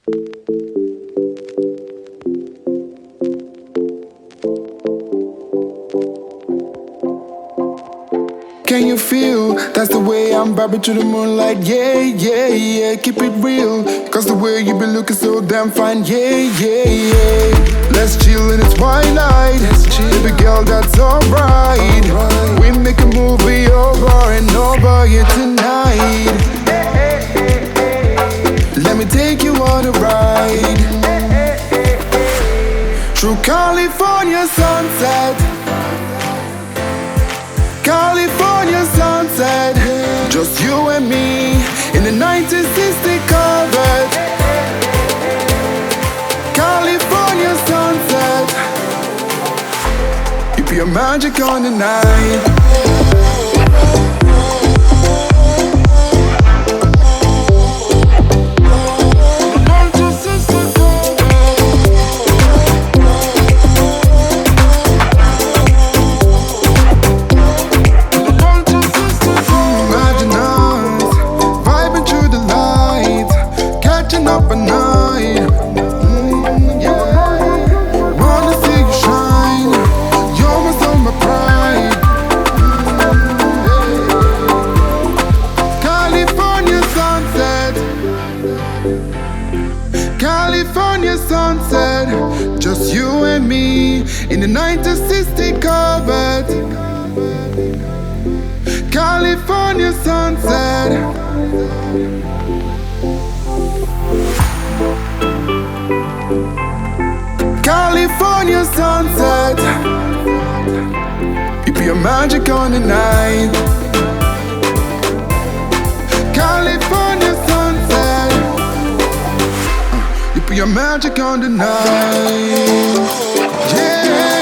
Can you feel? That's the way I'm vibing to the moonlight. Yeah, yeah, yeah. Keep it real. Cause the way you been looking so damn fine. Yeah, yeah, yeah. Let's chill in the twilight. Baby girl, that's alright. We make a movie over and over here tonight. Let me take you on a ride through California sunset. California sunset, just you and me in the 1960 Corvette. California sunset, you be a magic on the night. Up at night, yeah. Wanna see you shine. You're my soul, my pride. California sunset, California sunset, just you and me in the 1960 Corvette. California sunset. California sunset, you be a magic on the night. California sunset, you be a magic on the night. Yeah.